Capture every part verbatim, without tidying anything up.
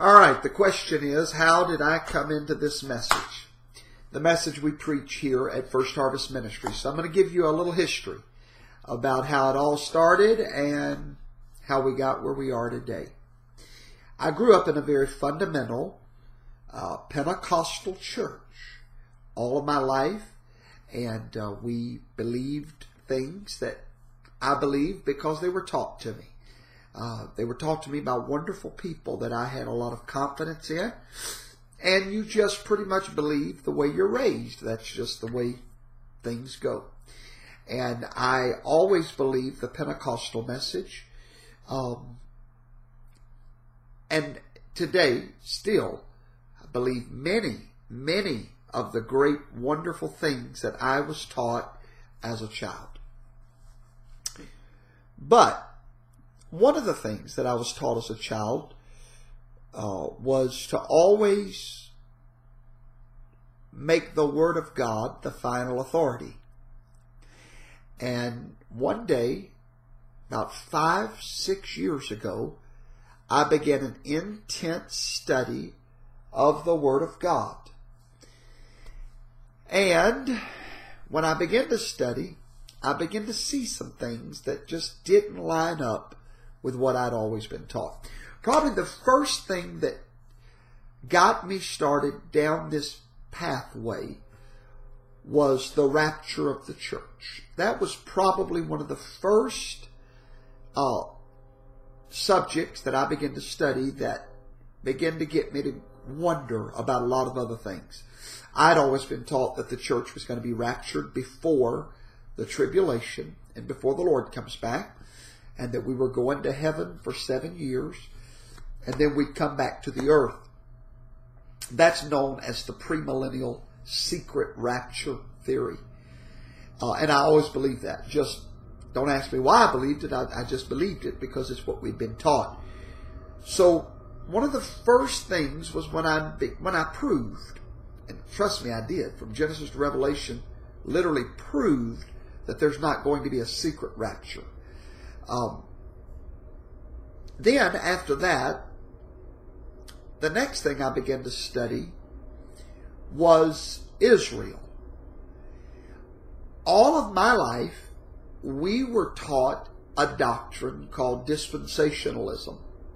All right, the question is, how did I come into this message? The message we preach here at First Harvest Ministry. So I'm going to give you a little history about how it all started and how we got where we are today. I grew up in a very fundamental uh, Pentecostal church all of my life, and uh, we believed things that I believed because they were taught to me. Uh, they were taught to me by wonderful people that I had a lot of confidence in. And you just pretty much believe the way you're raised. That's just the way things go. And I always believed the Pentecostal message. Um, and today, still, I believe many, many of the great, wonderful things that I was taught as a child. But one of the things that I was taught as a child uh, was to always make the Word of God the final authority. And one day, about five, six years ago, I began an intense study of the Word of God. And when I began to study, I began to see some things that just didn't line up with what I'd always been taught. Probably the first thing that got me started down this pathway was the rapture of the church. That was probably one of the first uh, subjects that I began to study that began to get me to wonder about a lot of other things. I'd always been taught that the church was going to be raptured before the tribulation and before the Lord comes back, and that we were going to heaven for seven years, and then we'd come back to the earth. That's known as the premillennial secret rapture theory. Uh, and I always believed that. Just don't ask me why I believed it. I, I just believed it because it's what we'd been taught. So one of the first things was when I when I proved, and trust me, I did, from Genesis to Revelation, literally proved that there's not going to be a secret rapture. Um, then, after that, the next thing I began to study was Israel. All of my life, we were taught a doctrine called dispensationalism.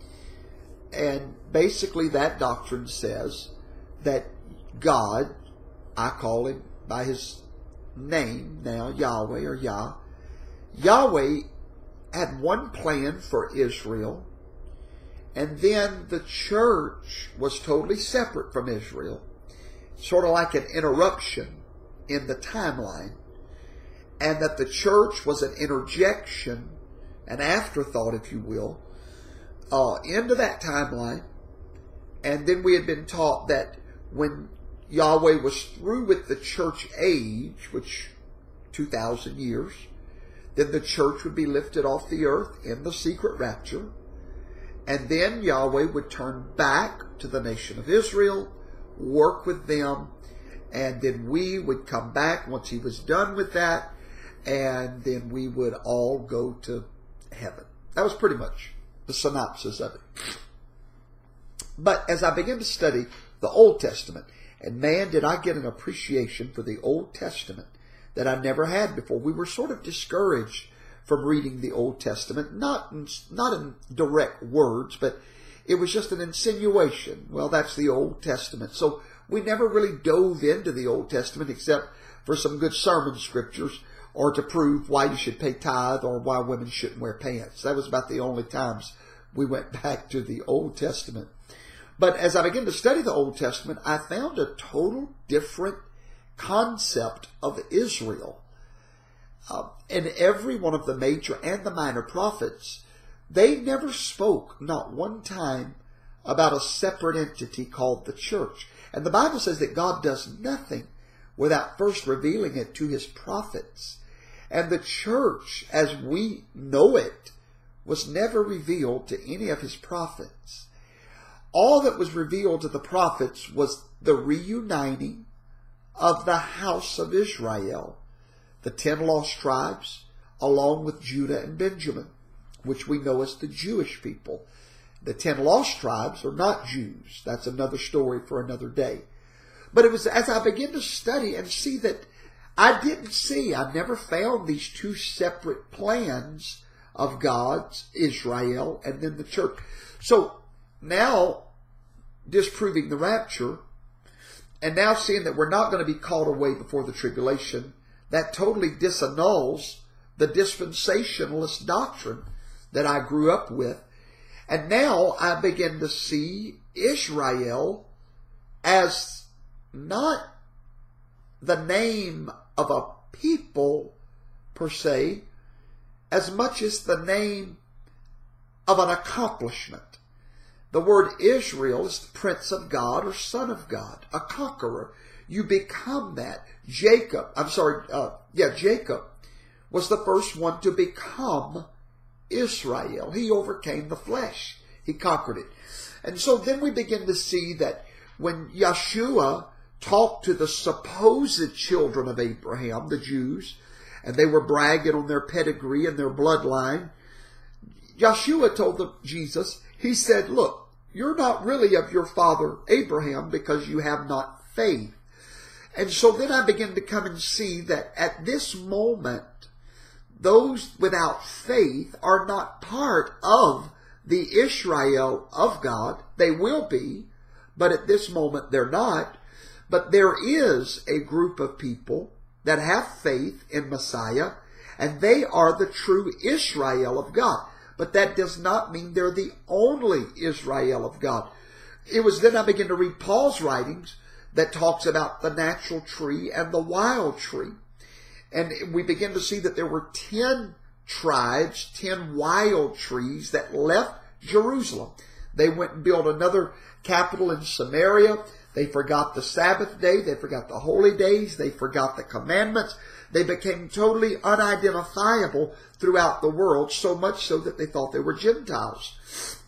And basically that doctrine says that God, I call him by his name now, Yahweh or Yah, Yahweh had one plan for Israel, and then the church was totally separate from Israel, sort of like an interruption in the timeline, and that the church was an interjection, an afterthought, if you will, uh, into that timeline. And then we had been taught that when Yahweh was through with the church age, which two thousand years, then the church would be lifted off the earth in the secret rapture. And then Yahweh would turn back to the nation of Israel, work with them, and then we would come back once he was done with that, and then we would all go to heaven. That was pretty much the synopsis of it. But as I began to study the Old Testament, and man, did I get an appreciation for the Old Testament that I never had before. We were sort of discouraged from reading the Old Testament, not in, not in direct words, but it was just an insinuation. Well, that's the Old Testament. So we never really dove into the Old Testament except for some good sermon scriptures or to prove why you should pay tithe or why women shouldn't wear pants. That was about the only times we went back to the Old Testament. But as I began to study the Old Testament, I found a total different concept of Israel. Uh, and every one of the major and the minor prophets, they never spoke, not one time, about a separate entity called the church. And the Bible says that God does nothing without first revealing it to his prophets. And the church, as we know it, was never revealed to any of his prophets. All that was revealed to the prophets was the reuniting of the house of Israel, the ten lost tribes, along with Judah and Benjamin, which we know as the Jewish people. The ten lost tribes are not Jews. That's another story for another day. But it was as I began to study and see that I didn't see, I never found these two separate plans of God's Israel and then the church. So now disproving the rapture and now seeing that we're not going to be called away before the tribulation, that totally disannuls the dispensationalist doctrine that I grew up with. And now I begin to see Israel as not the name of a people per se, as much as the name of an accomplishment. The word Israel is the Prince of God or Son of God, a conqueror. You become that. Jacob, I'm sorry, uh, yeah, Jacob was the first one to become Israel. He overcame the flesh. He conquered it. And so then we begin to see that when Yeshua talked to the supposed children of Abraham, the Jews, and they were bragging on their pedigree and their bloodline, Yeshua told them, Jesus, he said, look, you're not really of your father Abraham because you have not faith. And so then I begin to come and see that at this moment, those without faith are not part of the Israel of God. They will be, but at this moment they're not. But there is a group of people that have faith in Messiah, and they are the true Israel of God. But that does not mean they're the only Israel of God. It was then I began to read Paul's writings that talks about the natural tree and the wild tree. And we begin to see that there were ten tribes, ten wild trees that left Jerusalem. They went and built another capital in Samaria. They forgot the Sabbath day. They forgot the holy days. They forgot the commandments. They became totally unidentifiable throughout the world, so much so that they thought they were Gentiles.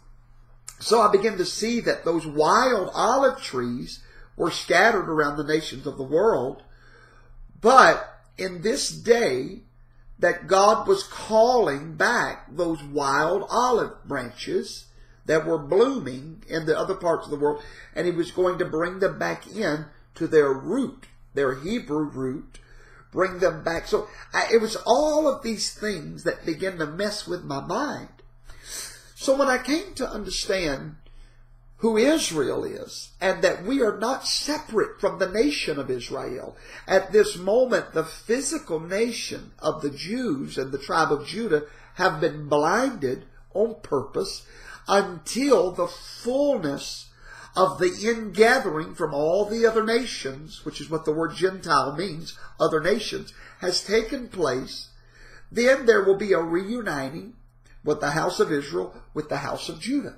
So I began to see that those wild olive trees were scattered around the nations of the world. But in this day, that God was calling back those wild olive branches that were blooming in the other parts of the world, and he was going to bring them back in to their root, their Hebrew root, bring them back. So I, it was all of these things that began to mess with my mind. So when I came to understand who Israel is, and that we are not separate from the nation of Israel. At this moment, the physical nation of the Jews and the tribe of Judah have been blinded on purpose until the fullness of the ingathering from all the other nations, which is what the word Gentile means, other nations, has taken place. Then there will be a reuniting with the house of Israel with the house of Judah.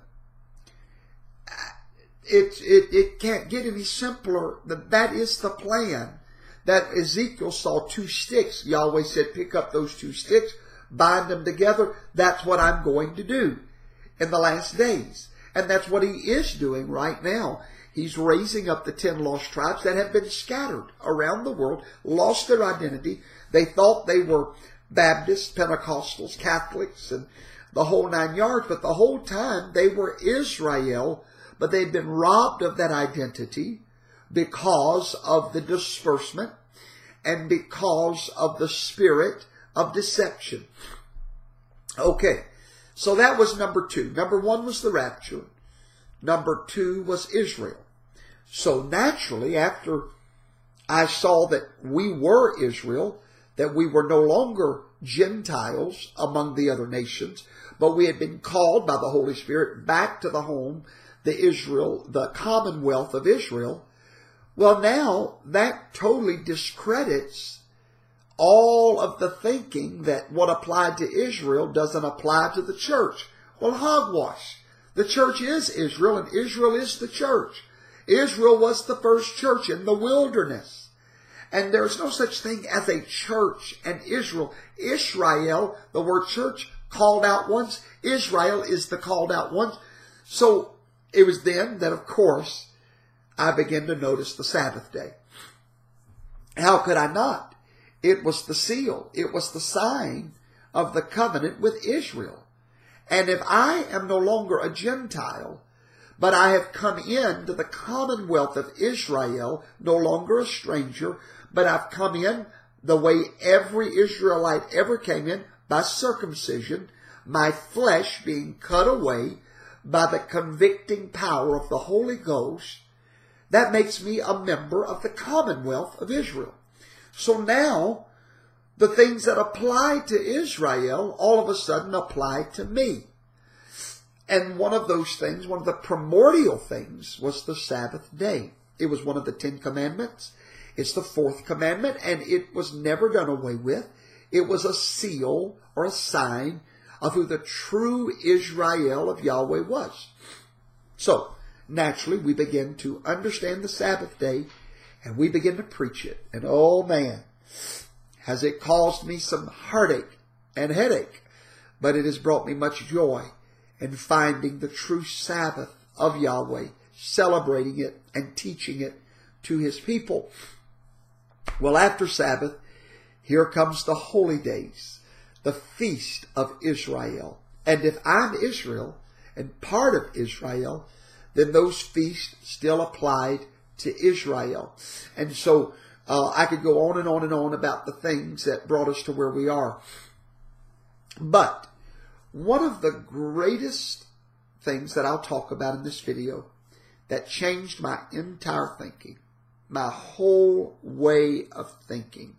It, it, it can't get any simpler. That is the plan. That Ezekiel saw two sticks. Yahweh said, pick up those two sticks, bind them together. That's what I'm going to do in the last days. And that's what he is doing right now. He's raising up the ten lost tribes that have been scattered around the world, lost their identity. They thought they were Baptists, Pentecostals, Catholics, and the whole nine yards. But the whole time they were Israel. But they've been robbed of that identity because of the disbursement and because of the spirit of deception. Okay, so that was number two. Number one was the rapture. Number two was Israel. So naturally, after I saw that we were Israel, that we were no longer Gentiles among the other nations, but we had been called by the Holy Spirit back to the home, the Israel, the commonwealth of Israel. Well, now that totally discredits all of the thinking that what applied to Israel doesn't apply to the church. Well, hogwash. The church is Israel, and Israel is the church. Israel was the first church in the wilderness. And there's no such thing as a church and Israel. Israel, the word church, called out once. Israel is the called out once. So it was then that, of course, I began to notice the Sabbath day. How could I not? It was the seal. It was the sign of the covenant with Israel. And if I am no longer a Gentile, but I have come into the commonwealth of Israel, no longer a stranger, but I've come in the way every Israelite ever came in, by circumcision, my flesh being cut away by the convicting power of the Holy Ghost, that makes me a member of the commonwealth of Israel. So now, the things that apply to Israel all of a sudden apply to me. And one of those things, one of the primordial things, was the Sabbath day. It was one of the Ten Commandments. It's the fourth commandment, and it was never done away with. It was a seal or a sign of who the true Israel of Yahweh was. So, naturally, we begin to understand the Sabbath day, and we begin to preach it. And oh man, has it caused me some heartache and headache, but it has brought me much joy in finding the true Sabbath of Yahweh, celebrating it and teaching it to His people. Well, after Sabbath, here comes the holy days, the feast of Israel. And if I'm Israel and part of Israel, then those feasts still applied to Israel. And so uh, I could go on and on and on about the things that brought us to where we are. But one of the greatest things that I'll talk about in this video that changed my entire thinking, my whole way of thinking,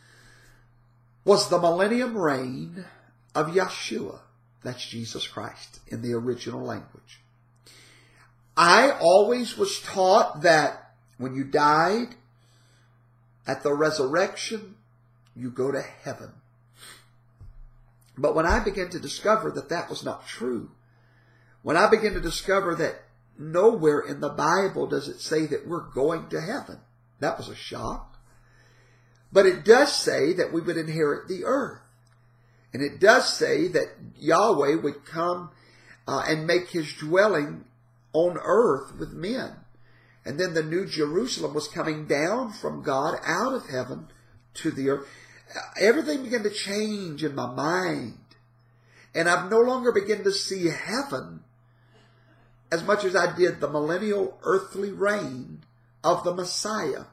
was the millennium reign of Yeshua. That's Jesus Christ in the original language. I always was taught that when you died, at the resurrection, you go to heaven. But when I began to discover that that was not true, when I began to discover that nowhere in the Bible does it say that we're going to heaven, that was a shock. But it does say that we would inherit the earth. And it does say that Yahweh would come uh, and make His dwelling on earth with men. And then the New Jerusalem was coming down from God out of heaven to the earth. Everything began to change in my mind. And I've no longer begun to see heaven as much as I did the millennial earthly reign of the Messiah.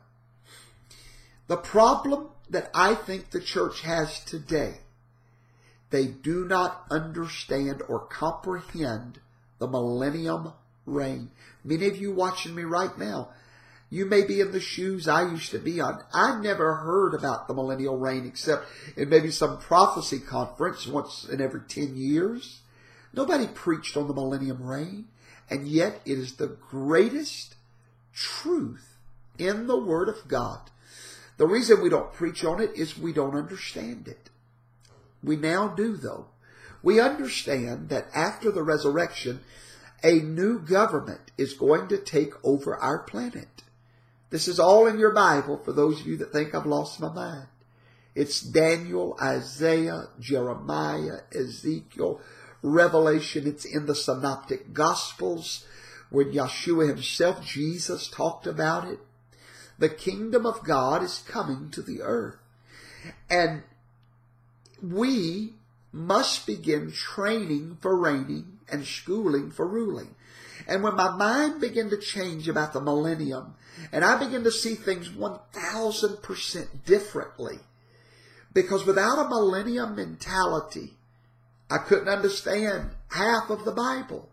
The problem that I think the church has today, they do not understand or comprehend the millennium reign. Many of you watching me right now, you may be in the shoes I used to be on. I never heard about the millennial reign except in maybe some prophecy conference once in every ten years. Nobody preached on the millennium reign, and yet it is the greatest truth in the Word of God. The reason we don't preach on it is we don't understand it. We now do, though. We understand that after the resurrection, a new government is going to take over our planet. This is all in your Bible for those of you that think I've lost my mind. It's Daniel, Isaiah, Jeremiah, Ezekiel, Revelation. It's in the Synoptic Gospels when Yeshua himself, Jesus, talked about it. The kingdom of God is coming to the earth. And we must begin training for reigning and schooling for ruling. And when my mind began to change about the millennium, and I began to see things one thousand percent differently, because without a millennium mentality, I couldn't understand half of the Bible.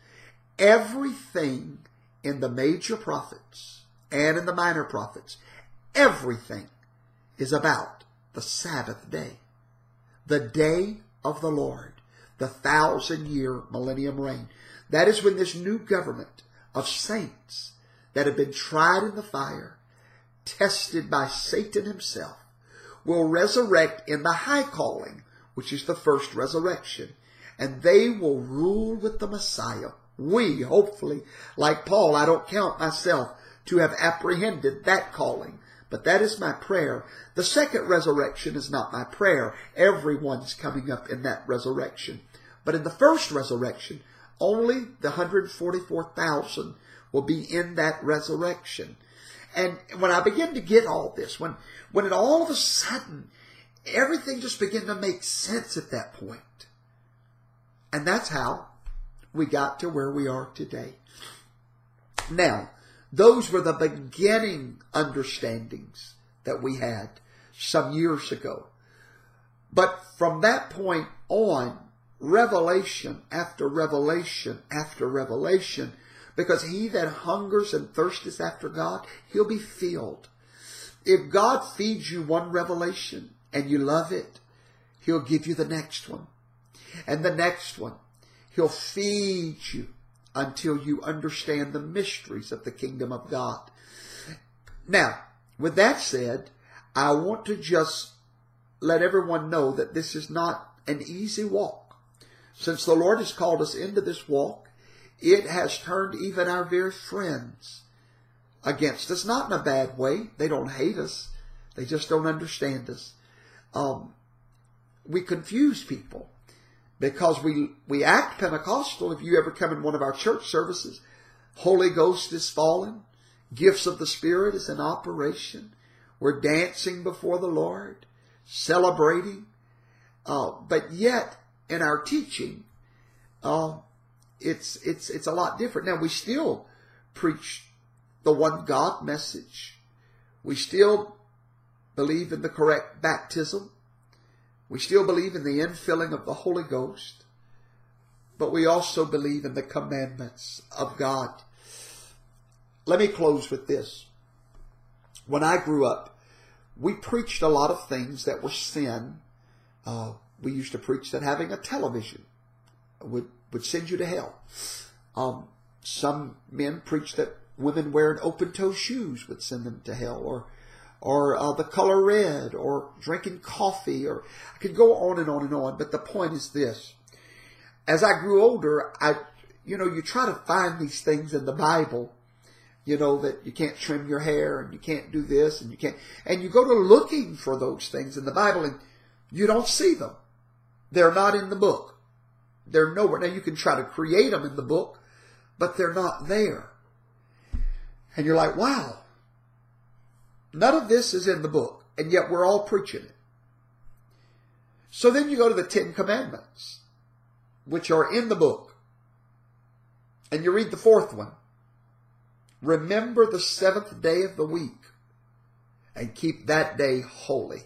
Everything in the major prophets and in the minor prophets, everything is about the Sabbath day, the day of the Lord, the thousand-year millennium reign. That is when this new government of saints that have been tried in the fire, tested by Satan himself, will resurrect in the high calling, which is the first resurrection. And they will rule with the Messiah. We, hopefully, like Paul, I don't count myself to have apprehended that calling. But that is my prayer. The second resurrection is not my prayer. Everyone's coming up in that resurrection. But in the first resurrection, only the one hundred forty-four thousand will be in that resurrection. And when I begin to get all this, when, when it all of a sudden, everything just began to make sense at that point. And that's how we got to where we are today. Now, those were the beginning understandings that we had some years ago. But from that point on, revelation after revelation after revelation, because he that hungers and thirsteth after God, he'll be filled. If God feeds you one revelation and you love it, he'll give you the next one. And the next one. He'll feed you until you understand the mysteries of the kingdom of God. Now, with that said, I want to just let everyone know that this is not an easy walk. Since the Lord has called us into this walk, it has turned even our very friends against us. Not in a bad way. They don't hate us. They just don't understand us. Um, we confuse people because we, we act Pentecostal. If you ever come in one of our church services, Holy Ghost is falling. Gifts of the Spirit is in operation. We're dancing before the Lord, celebrating. Uh, but yet, in our teaching, uh, it's, it's, it's a lot different. Now, we still preach the one God message. We still believe in the correct baptism. We still believe in the infilling of the Holy Ghost. But we also believe in the commandments of God. Let me close with this. When I grew up, we preached a lot of things that were sin. Uh, we used to preach that having a television would, would send you to hell. Um, some men preached that women wearing open-toe shoes would send them to hell, or or uh, the color red, or drinking coffee, or I could go on and on and on. But the point is this. As I grew older, I, you know, you try to find these things in the Bible, you know, that you can't trim your hair and you can't do this and you can't, and you go to looking for those things in the Bible and you don't see them. They're not in the book. They're nowhere. Now you can try to create them in the book, but they're not there. And you're like, wow, none of this is in the book, and yet we're all preaching it. So then you go to the Ten Commandments, which are in the book, and you read the fourth one. Remember the seventh day of the week, and keep that day holy.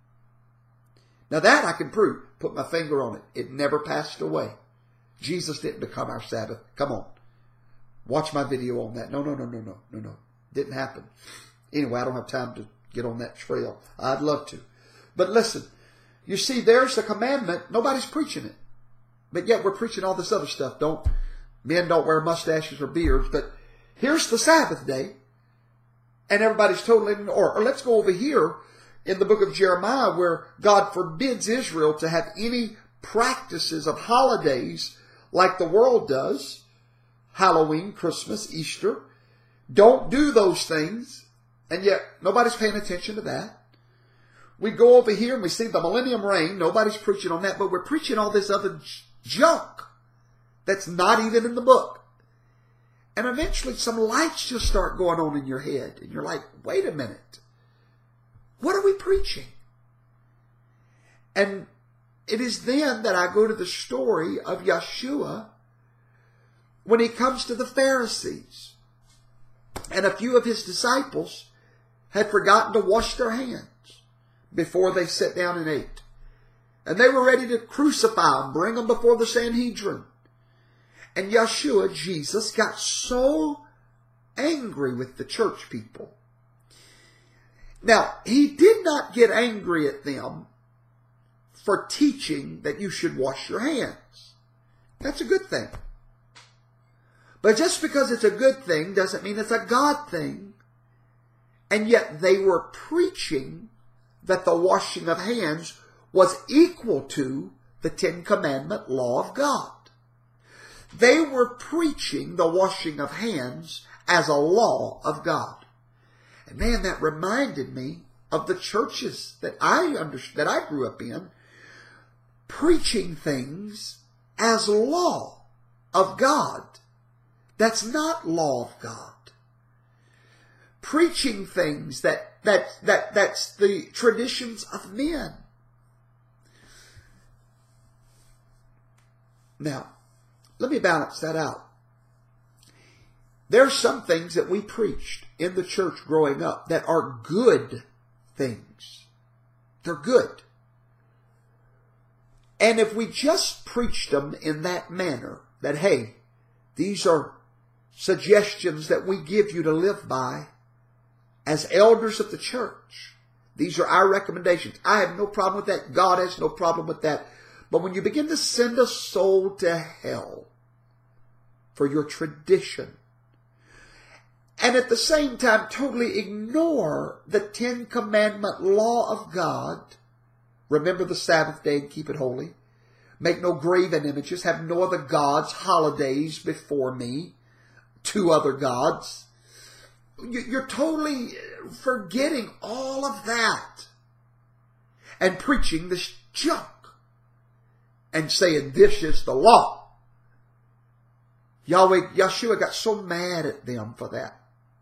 Now that I can prove. Put my finger on it. It never passed away. Jesus didn't become our Sabbath. Come on. Watch my video on that. No, no, no, no, no, no, no. Didn't happen. Anyway, I don't have time to get on that trail. I'd love to. But listen, you see, there's the commandment. Nobody's preaching it. But yet we're preaching all this other stuff. Don't, men don't wear mustaches or beards. But here's the Sabbath day. And everybody's totally in order. Or let's go over here in the book of Jeremiah where God forbids Israel to have any practices of holidays like the world does. Halloween, Christmas, Easter. Don't do those things. And yet nobody's paying attention to that. We go over here and we see the millennium reign. Nobody's preaching on that, but we're preaching all this other junk that's not even in the book. And eventually some lights just start going on in your head. And you're like, wait a minute. What are we preaching? And it is then that I go to the story of Yeshua when he comes to the Pharisees. And a few of his disciples had forgotten to wash their hands before they sat down and ate. And they were ready to crucify him, bring him before the Sanhedrin. And Yeshua, Jesus, got so angry with the church people. Now, he did not get angry at them for teaching that you should wash your hands. That's a good thing. But just because it's a good thing doesn't mean it's a God thing. And yet they were preaching that the washing of hands was equal to the Ten Commandment law of God. They were preaching the washing of hands as a law of God. And man, that reminded me of the churches that I understood, that I grew up in, preaching things as law of God. That's not law of God. Preaching things that, that, that, that's the traditions of men. Now, let me balance that out. There's some things that we preached in the church growing up that are good things. They're good. And if we just preached them in that manner, that, hey, these are suggestions that we give you to live by as elders of the church. These are our recommendations. I have no problem with that. God has no problem with that. But when you begin to send a soul to hell for your tradition, and at the same time totally ignore the Ten Commandment law of God, remember the Sabbath day and keep it holy, make no graven images, have no other gods, holidays before me, two other gods. You're totally forgetting all of that and preaching this junk and saying this is the law. Yahweh, Yeshua got so mad at them for that.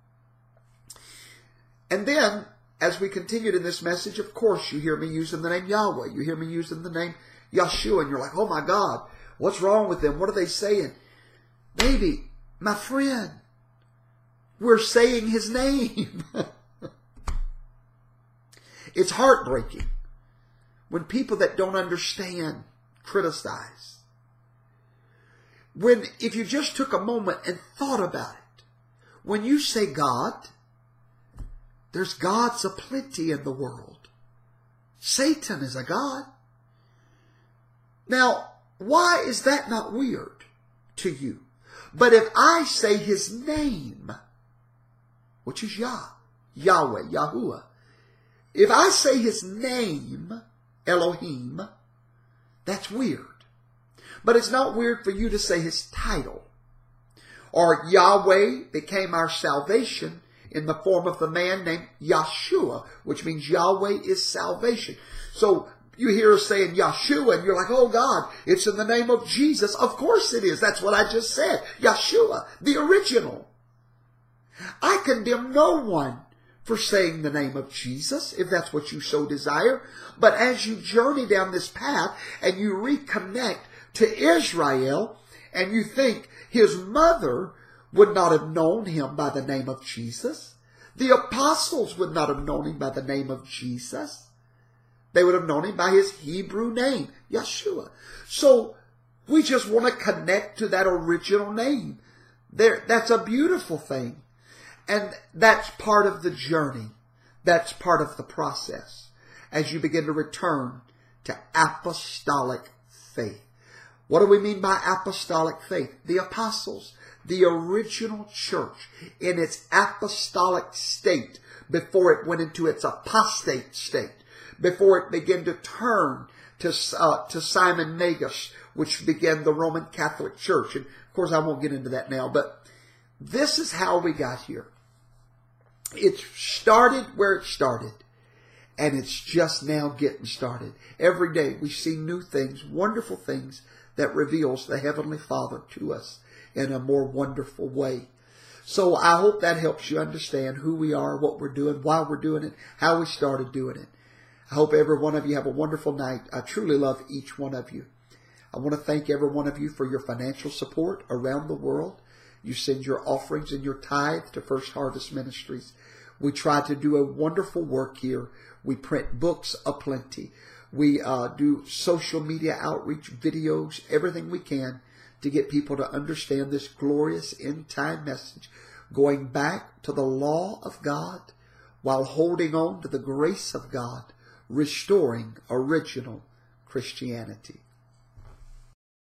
And then, as we continued in this message, of course, you hear me using the name Yahweh. You hear me using the name Yeshua, and you're like, oh my God, what's wrong with them? What are they saying? Baby, my friend, we're saying his name. It's heartbreaking when people that don't understand criticize. When, if you just took a moment and thought about it, when you say God, there's gods aplenty in the world. Satan is a god. Now, why is that not weird to you? But if I say his name, which is Yah, Yahweh, Yahuwah, if I say his name, Elohim, that's weird. But it's not weird for you to say his title. Or Yahweh became our salvation in the form of the man named Yeshua, which means Yahweh is salvation. So you hear us saying Yeshua and you're like, oh God, it's in the name of Jesus. Of course it is. That's what I just said. Yeshua, the original. I condemn no one for saying the name of Jesus, if that's what you so desire. But as you journey down this path and you reconnect to Israel and you think his mother would not have known him by the name of Jesus. The apostles would not have known him by the name of Jesus. They would have known him by his Hebrew name, Yeshua. So we just want to connect to that original name. There, that's a beautiful thing. And that's part of the journey. That's part of the process as you begin to return to apostolic faith. What do we mean by apostolic faith? The apostles. The original church in its apostolic state before it went into its apostate state, before it began to turn to, uh, to Simon Magus, which began the Roman Catholic Church. And of course, I won't get into that now, but this is how we got here. It started where it started, and it's just now getting started. Every day we see new things, wonderful things that reveals the Heavenly Father to us in a more wonderful way. So I hope that helps you understand who we are, what we're doing, why we're doing it, how we started doing it. I hope every one of you have a wonderful night. I truly love each one of you. I want to thank every one of you for your financial support around the world. You send your offerings and your tithe to First Harvest Ministries. We try to do a wonderful work here. We print books aplenty. We uh, do social media outreach, videos, everything we can to get people to understand this glorious end-time message, going back to the law of God while holding on to the grace of God, restoring original Christianity.